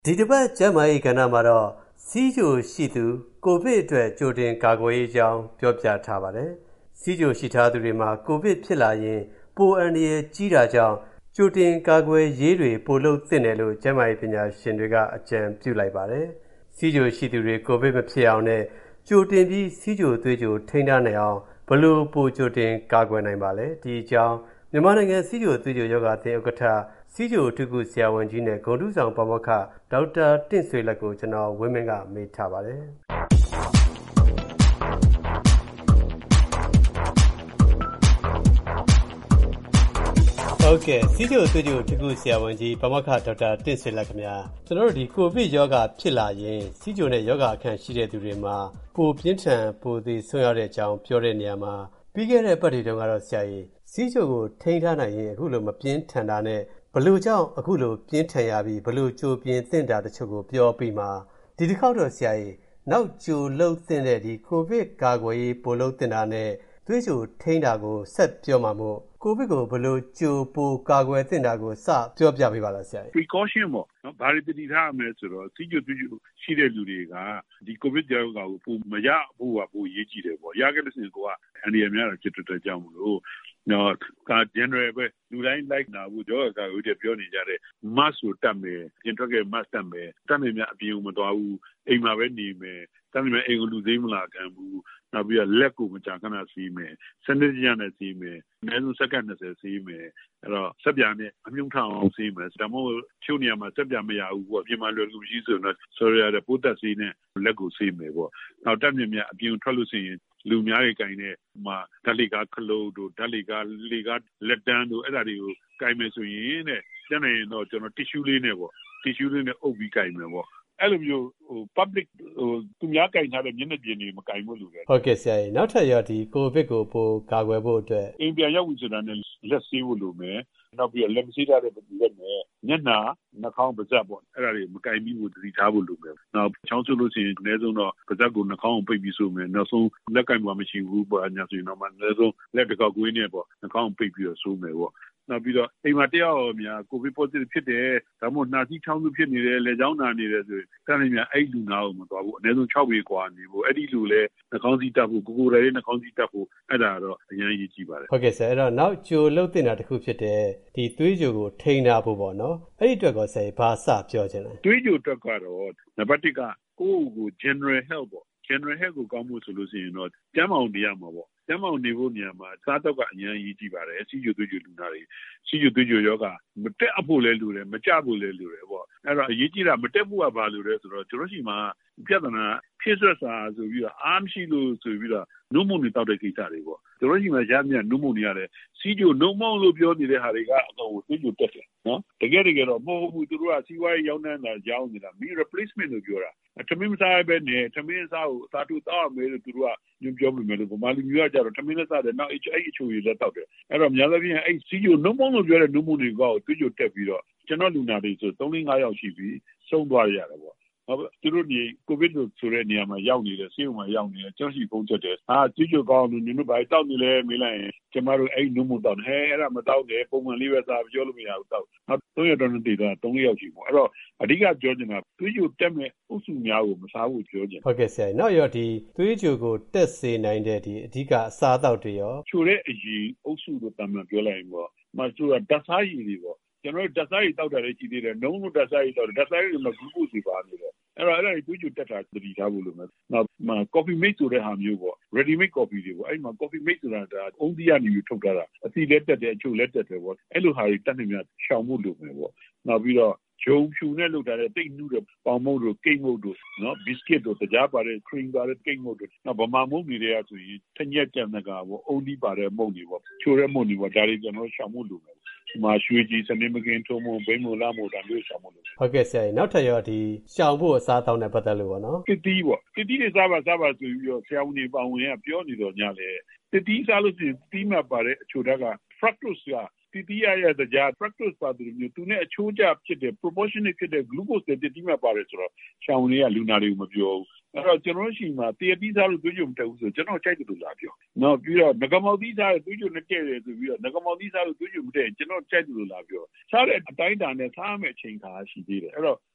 ဒီတစ်ပတ်ကျန်းမာရေးကဏ္ဍမှာတော့ဆီးချိုရှိသူကိုဗစ်အတွက်ကြိုတင်ကာကွယ်ရေးအကြောင်းပြောပြထားပါတယ်။ဆီးချိုရှိထားသူတွေမှာကိုဗစ်ဖြစ်လာရင်ပိုအန္တရာယ်ကြီးတာကြောင့်ကြိုတင်ကာကွယ်ရေးတွေပိုလုပ်သင့်တယ်လို့ကျန်းမာရေးပညာရှင်တွေကအကြံပြုလိုက်ပါတယ်။ဆီးချိုရှိသူတွေကိုဗစ်မဖြစ်အောင်နဲ့ကြိုတင်ပြီးဆီးချိုသွေးချိုထိန်းထားနိုင်အောင်ဘယ်လိုပိုကြိုတင်ကာကွယ်နိုင်ပါလဲ။ဒီအကြောင်းမြန်မာနိုင်ငံဆီးချိုသွေးချိုယောဂအသင်းဥက္ကဋ္ဌဆီးချိုအထူးကုဆရာဝန်ကြီးနဲ့ဂုဏ်ထူးဆောင်ပါမောက္ခဒေါက်တာတင့်ဆွေလက်ကိုကျွန်တော်ဝင်းမင်းကမေးထားပါတယ်ဟုတ်ကဲ့ဆီးချိုသွေးချိုအထူးကုဆရာဝန်ကြီးပါမောက္ခဒေါက်တာတင့်ဆွေလက်ခင်ဗျာကျွန်တော်တို့ဒီကိုဗစ်ယောဂဖြစ်လာရင်ဆီးချိုနဲ့ယောဂအခန့်ရှိတဲ့သူတွေမှာပိုပြင်းထန်ပိုသေးဆွံ့ရတဲ့အကြောင်းပြောတဲ့နေရာမှာပြီးခဲ့တဲ့ပတ်တွေတုန်းကတော့ဆရာကြီးဆီးချိုကိုထိန်းထားနိုင်ရင်အခုလိုမပြင်းထန်တာနဲ့ဘလို့ကြောင့်အခုလိုပြင်းထန်ရပြီးဘလို့ကြိုပြင်းသင့်တာတချို့ကိုပြောပြီးမှဒီတစ်ခေါက်တော့ဆရာကြီးနောက်ကြိုလှုပ်သင့်တဲ့ဒီကိုဗစ်ကာကွယ်ရေးပိုလှုပ်သင့်တာနဲ့သွေးကြိုထိန်းတာကိုဆက်ပြောမှာမို့ကိုဗစ်ကိုဘလို့ကြိုပိုကာကွယ်သင့်တာကိုစပြောပြပေးပါလားဆရာကြီး precaution ပေါ့နော်ဘာတွေတတိထားရမလဲဆိုတော့စီးကျသွေးကျရှိတဲ့လူတွေကဒီကိုဗစ်ကြောင့်ကိုပိုမရဘူးကပိုရေးကြည့်တယ်ပေါ့ရခဲ့တဲ့စဉ်ကအန်ဒီရများတော့จิตတကြောင်မလို့နော်က general ပဲလူတိုင်း like နာဘူးတော့ကဦးတပြောနေကြတယ် mask ကိုတတ်မယ်ပြင်ထွက်ခဲ့ mask တတ်မယ်တတ်နေမြအပြင်ကိုမသွားဘူးအိမ်မှာပဲနေမယ်တတ်နေမြအိမ်ကိုလူသိမ်းမလာခံဘူးနောက်ပြီးတော့လက်ကိုမကြာခဏစီးမယ်စနစ်ကျနဲ့စီးမယ်အနည်းဆုံးစက္ကန့်20စီးမယ်အဲ့တော့စက်ပြာနဲ့အမြုံထောင်အောင်စီးမယ်ဒါမှမဟုတ်ချို့နေရာမှာစက်ပြာမရဘူးပေါ့အပြင်မှာလွယ်ကူရှိဆိုတော့ sorry ရတဲ့ပိုးသက်စီးနဲ့လက်ကိုစီးမယ်ပေါ့နောက်တက်မြမြအပြင်ထွက်လို့ရှိရင်လူများတွေကင်တဲ့မှာဓာတ်လေကားခလုတ်တို့ဓာတ်လေကားလက်တန်းတို့အဲ့ဒါတွေကိုကင်မယ်ဆိုရင်တဲ့ကျန်နေရင်တော့ကျွန်တော် tissue လေးနဲ့ပေါ့ tissue လေးနဲ့အုပ်ပြီးကင်မယ်ပေါ့အဲ့လိုမျိုးpublic သူများကင်ထားတဲ့မျက်နှာပြင်တွေမကင်ဘူးလို့လေဟုတ်ကဲ့ဆရာကြီးနောက်ထပ်ရောဒီကိုဗစ်ကိုပိုကာကွယ်ဖို့အတွက်အိမ်ပြန်ရောက်ပြီဆိုတာနဲ့လက်ဆေးဖို့လိုမယ်နောက်ပြီးတော့လက်မဆေးထားတဲ့လက်နဲ့မျက်နှာနှာခေါင်းပါးစပ်ပေါ့အဲ့ဒါတွေမကင်ပြီးဘူးသတိထားဖို့လိုမယ်နောက်ချောင်းဆိုးလို့ရှိရင်အနည်းဆုံးတော့ပါးစပ်ကိုနှာခေါင်းကိုပိတ်ပြီးဆိုမယ်နောက်ဆုံးလက်ကင်ပါမရှိဘူးပေါ့အညာဆိုရင်တော့မှအနည်းဆုံးလက်တစ်ခေါက်ကွေးနဲ့ပေါ့နှာခေါင်းကိုပိတ်ပြီးတော့ဆိုမယ်ပေါ့နောက်ပြီးတော့အိမ်မှာတယောက်များကိုဗစ် positive ဖြစ်တယ်ဒါမှမဟုတ်နှာစီးချောင်းစုဖြစ်နေတယ်လက်ချောင်းနာနေတယ်ဆိုရင်တန်းနေများအဲ့လူနာကိုမသွားဘူးအနည်းဆုံး6ပေกว่าနေဖို့အဲ့ဒီလူလဲနှာခေါင်းစီးတက်ဖို့ကိုယ်တိုင်နှာခေါင်းစီးတက်ဖို့အဲ့ဒါတော့အရင်ရေးကြည့်ပါတယ်ဟုတ်ကဲ့ဆရာအဲ့တော့နောက်ကြိုလှုပ်တင်တာတစ်ခုဖြစ်တယ်ဒီသွေးကြိုကိုထိန်းထားဖို့ပေါ့နော်အဲ့ဒီအတွက်ကိုဆရာဘာစပြောချင်လဲသွေးကြိုအတွက်ကတော့နံပါတ်1ကကိုယ့်ကို general health ပေါ့ general health ကိုကောင်းဖို့ဆိုလို့ရှိရင်တော့ကျန်းမာအောင်နေရမှာပေါ့ကျန်းမာအောင်နေဖို့နေရာမှာစားတော့ကအရင်ရေးကြည့်ပါတယ်စီးကျိုသွေးကြိုလူနာတွေစီးကျိုသွေးကြိုယောဂမတက်အဖို့လဲလိုတယ်မကြဖို့လဲလိုတယ်ပေါ့အဲ့တော့အရေးကြီးတာမတက်ဖို့ကဘာလို့လဲဆိုတော့ကျွန်တော်ရှိမှာပြဿနာဖြစ်ဆွတ်စာဆိုပြီးတော့အားမရှိလို့ဆိုပြီးတော့နှုတ်မုံတွေတောက်တဲ့ကိစ္စတွေပေါ့ကျွန်တော်ရှိမှာရမ်းမြနှုတ်မုံတွေရတယ်စီးကျိုနှုတ်မုံလို့ပြောနေတဲ့ဟာတွေကအတော့သွေးကြိုတက်တယ်နော်တကယ်တော့မဟုတ်ဘူးသူတို့ကစီးပွားရေးရောင်းနေတာရောင်းနေတာမီ replacement လို့ပြောတာထမင်းမစားပဲနဲ့ထမင်းစားကိုအသာတူတောက်ရမယ်လို့သူတို့ကညွှန်ပြောမိမယ်လို့ဗမာလူမျိုးကကြတော့ထမင်းနဲ့စားတယ်နောက်အဲ့အချိုကြီးလည်းတောက်တယ်အဲ့တော့များသောအားဖြင့်အဲ့စီးကျိုနှုတ်မုံလို့ပြောတဲ့နှုတ်မုံတွေကသွေးကြိုတက်ပြီးတော့ကျွန်တော်လူနာတွေဆို3-5 ယောက်ရှိပြီးဆုံးသွားရတာပေါ့သူတို့ဒီကိုဗစ်လို့ဆိုတဲ့နေရာမှာရောက်နေတယ်ဆေးရုံမှာရောက်နေတယ်ကြောက်ရှိဖုံးချက်တယ်ကြည့်ကြကောင်းလို့ညတို့ဘာတောက်နေလဲမေးလိုက်ရင်ကျမတို့အဲ့နုံမတောက်ဟဲအဲ့ဒါမတောက်တယ်ပုံမှန်လေးပဲစားပြောလို့မရဘူးတောက်3ရက်တော့နေတော့3ယောက်ရှိပေါ့အဲ့တော့အဓိကပြောချင်တာသွေးကြိုတက်မဲ့အုပ်စုများကိုမစားဘူးပြောချင်ဟုတ်ကဲ့ဆရာနောက်ရောဒီသွေးကြိုကိုတက်စေနိုင်တဲ့ဒီအဓိကအစားအသောက်တွေရောချိုတဲ့အရေးအုပ်စုလို့တမ်းမှပြောလိုက်ရင်ပေါ့မချိုတာဓာတ်စားရည်တွေပေါ့ကျွန်တော်တို့ဓာတ်စားရည်တောက်တာလည်းရှိသေးတယ်နှုံးလို့ဓာတ်စားရည်တောက်တယ်ဓာတ်စားရည်မှာဂလူကို့စ်ပါနေတယ်အဲ့တော့သွေးကြိုတက်တာသတိထားဖို့လိုမယ်နောက် coffee mate ဆိုတဲ့ဟာမျိုးပေါ့ ready made coffee တွေပေါ့အဲ့မှာ coffee mate ဆိုတာဒါအုံးသီးကနေပြီးထုတ်ထားတာအစီလက်တက်တယ်အချို့လက်တက်တယ်ပေါ့အဲ့လိုဟာတွေတက်နေမြရှောင်ဖို့လိုမယ်ပေါ့နောက်ပြီးတော့ဂျုံဖြူနဲ့လုပ်ထားတဲ့တိတ်နုတဲ့ပေါင်မုတ်တို့ကိတ်မုတ်တို့နော် biscuit တို့တကြားပါတဲ့ cream ပါတဲ့ကိတ်မုတ်တို့နောက်ဗမာမုတ်တွေတွေကဆိုရင်ထညက်ကြံတဲ့ကပေါ့အုံးသီးပါတဲ့မုတ်တွေပေါ့ချိုးတဲ့မုတ်တွေပေါ့ဒါတွေကျွန်တော်ရှောင်ဖို့လိုမယ်မှာရွှေကြီးစနေမကင်းထုံးမဘိမုံလာမို့ဒါမျိုးရှောင်ဖို့လိုဟုတ်ကဲ့ဆရာနောက်ထပ်ရောဒီရှောင်ဖို့အစားတောင်းတဲ့ပတ်သက်လို့ပေါ့နော်တစ်တီးပေါ့တစ်တီးတွေစားပါဆိုပြီးတော့ဆရာဝန်တွေပေါဝင်ကပြောနေတော့ညလေတစ်တီးစားလို့ရှိရင်တီးမှပါတဲ့အချိုဓာတ်က fructose ကတီတီးရတဲ့ကြား fructose ပါတယ်မျိုးသူနဲ့အချိုးကျဖြစ်တဲ့ proportionate ဖြစ်တဲ့ glucose တွေတီးမှပါတယ်ဆိုတော့ဆရာဝန်တွေကလူနာတွေကိုမပြောဘူးအဲ့တော့ကျွန်တော်ရှိမှာတရတီးစားလို့သွေးကြိုမတက်ဘူးဆိုကျွန်တော်ကြိုက်တယ်လို့လာပြောနောက်ပြီးတော့ငကမောက်သီးစားလို့သွေးကြိုနဲ့တဲ့တယ်ဆိုပြီးတော့ငကမောက်သီးစားလို့သွေးကြိုမတက်ရင်ကျွန်တော်ကြိုက်တယ်လို့လာပြောစားတဲ့အတိုင်းတာနဲ့စားရမယ့်အချိန်ခါရှိသေးတယ်အဲ့တော့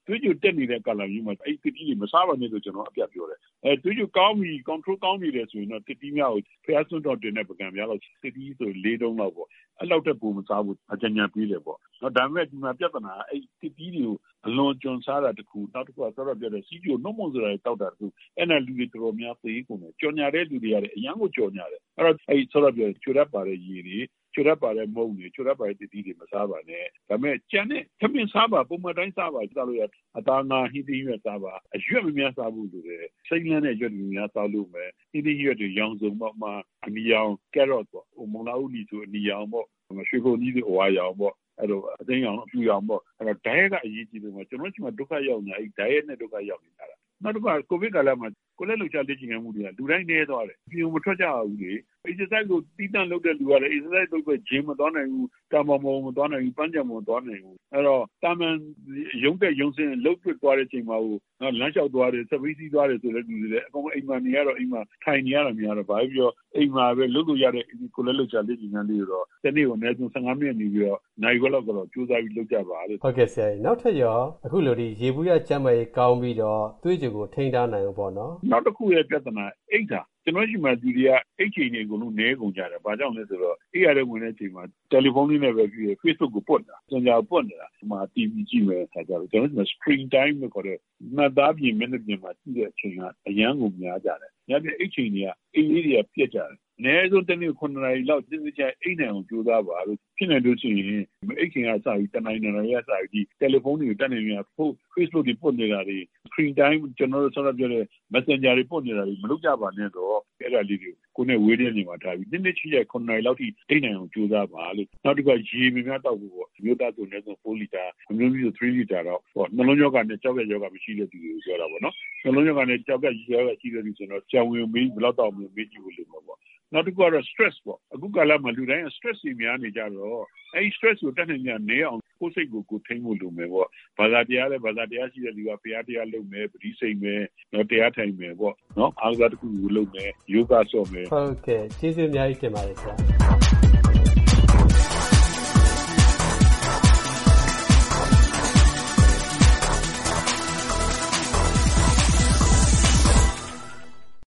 သွေးကြိုတက်နေတဲ့ကာလမျိုးမှာအဲ့တစ်တီးတွေမစားပါနဲ့လို့ကျွန်တော်အပြတ်ပြောတယ်သွေးကြိုကောင်းပြီ control ကောင်းပြီလေဆိုရင်တော့တစ်တီးများကိုဖျားစွန်းတော့တင်တဲ့ပကံများလို့တစ်တီးဆို4တုံးလောက်ပေါ့အဲ့လောက်တက်ပုံမစားဘူးအကြညာပြီးလေပေါ့နော်ဒါပေမဲ့ဒီမှာပြဿနာအဲ့တစ်တီးတွေကိုအလွန်ကျွံစားတာတခုနောက်တစ်ခုကဆောတော့ပြောတဲ့စီဂျိုနှုတ်မုံဆိုတာတောက်တာတခုအဲ့နဲ့လူတွေတော်တော်များသေးကုန်တယ်ကြော်ညာတဲ့လူတွေရတယ်အရန်ကိုကြော်ညာတယ်အဲ့တော့အဲ့ဆောတော့ပြောချိုရပ်ပါတဲ့ရည်တွေချိုရပ်ပါတဲ့မုံတွေချိုရပ်ပါတဲ့တစ်တီးတွေမစားပါနဲ့ဒါပေမဲ့ကြံတဲ့သမင်းစားပါပုံမှန်တိုင်းစားပါစားလို့ရအသားငါဟင်းသီးရွက်စားပါအရွက်မများစားဘူးလို့လေစိတ်လန်းတဲ့ရွက်တွေများစားလို့မယ်ဟင်းသီးရွက်တွေရောင်စုံပေါ့မှအနီရောင်ကက်ရော့ပေါ့မုံလာဦးလီဆိုအနီရောင်ပေါ့ရွှေကုန်ကြီးတွေအဝါရောင်ပေါ့အဲ့တော့အသိရောင်အပြူရောင်ပေါ့အဲ့တော့ diet ကအရေးကြီးတယ်မှာကျွန်တော်တို့ကဒုက္ခရောက်နေအဲ့ diet နဲ့ဒုက္ခရောက်နေတာနောက်တစ်ခါကိုဗစ်ကာလမှာကိုလည်းလှုပ်ရှားလေ့ကျင့်မှုတွေကလူတိုင်းနေသွားတယ်ပြင်မထွက်ကြဘူးလေ exercise ကိုတီးတန့်လုပ်တဲ့လူကလည်း exercise လုပ်တဲ့ gym မသွားနိုင်ဘူးတာမမောမသွားနိုင်ဘူးပန်းချံမသွားနိုင်ဘူးအဲ့တော့တာမန်ရုံးတက်ရုံးစင်းလှုပ်ပြသွားတဲ့ချိန်မှာဟိုလမ်းလျှောက်သွားတယ်စပိစီးသွားတယ်ဆိုတဲ့လူတွေလည်းအကုန်အိမ်မှာနေရတော့အိမ်မှာထိုင်နေရတာများတော့ဘာဖြစ်ပြောအိမ်မှာပဲလှုပ်လို့ရတဲ့ကိုလည်းလှုပ်ရှားလေ့ကျင့်မှုတွေတော့တနေ့ကိုအနည်းဆုံး15မိနစ်နေပြီးတော့နိုင်ခွက်လောက်တော့ကြိုးစားပြီးလုပ်ကြပါလို့ဟုတ်ကဲ့ဆရာနောက်ထပ်ရောအခုလိုဒီရေဘူးရကျမ်းမာရေးကောင်းပြီးတော့သွေးကြိုကိုထိန်းထားနိုင်အောင်ပေါ့နော်နောက်တစ်ခုရဲ့ပြဿနာအိတ်တာကျွန်တော်ရှိမှလူတွေကအိတ်ချိန်တွေအကုန်လုံးနဲကုန်ကြတယ်။ဘာကြောင့်လဲဆိုတော့အိတ်ရတဲ့ဝင်တဲ့အချိန်မှာတယ်လီဖုန်းလေးနဲ့ပဲပြီးရ Facebook ကိုပွတ်တာ။ကျွန်တော်ပွတ်နေတာ။ဒီမှာ TV ကြည့်မယ်ခါကြတော့ကျွန်တော် screen time လို့ခေါ်တဲ့မှတ်သားပြင်မိနစ်ပြင်မှာကြည့်တဲ့အချိန်ကအရန်ကိုများကြတယ်။ညပြအိတ်ချိန်တွေကအိတ်လေးတွေကပြက်ကြတယ်။အနည်းဆုံးတစ်နေ့9နာရီလောက်စစ်စစ်ချအိတ်နိုင်အောင်ကြိုးစားပါလို့ဖြစ်နေလို့ရှိရင်အိတ်ချိန်ကစပြီးတနိုင်နိုင်ရစပြီးတယ်လီဖုန်းတွေကိုတက်နေနေတာ Facebook တွေပွတ်နေတာတွေ screen time ကျွန်တော်တို့ဆောက်ပြောတဲ့ Messenger တွေပွတ်နေတာတွေမလုပ်ကြပါနဲ့တော့အဲ့ဒါလေးတွေကိုနဲ့ဝေးတဲ့နေမှာထားပြီးနည်းချီရ9နာရီလောက်ထိအိတ်နိုင်အောင်ကြိုးစားပါလို့နောက်တစ်ခါရေများတောက်ဖို့ပေါ့မြို့သားဆိုနေဆို4လီတာမျိုးမျိုး3လီတာတော့ဟောနှလုံးရောဂါနဲ့ကြောက်ကရောဂါမရှိတဲ့သူတွေကိုပြောတာပေါ့နော်နှလုံးရောဂါနဲ့ကြောက်ကရောဂါရှိတဲ့သူဆိုတော့ကြောင်ဝင်မေးဘယ်တော့တောက်မေးကြည့်ဖို့လိုမှာပေါ့နောက်တစ်ခုကတော့ stress ပေါ့အခုကာလမှာလူတိုင်း stress တွေများနေကြတော့အဲ့ stress ကိုတက်နေနေအောင်ကိုယ်စိတ်ကိုထိန်းဖို့လိုမယ်ပေါ့ဘာသာတရားလဲဘာသာတရားရှိတဲ့လူကဘုရားတရားလုပ်မယ်ပဋိစိတ်မယ်တော့တရားထိုင်မယ်ပေါ့နော်အားကစားတစ်ခုကိုလုပ်မယ်ယောဂဆော့မယ်ဟုတ်ကဲ့ကျေးဇူးအများကြီးတင်ပါတယ်ဆရာ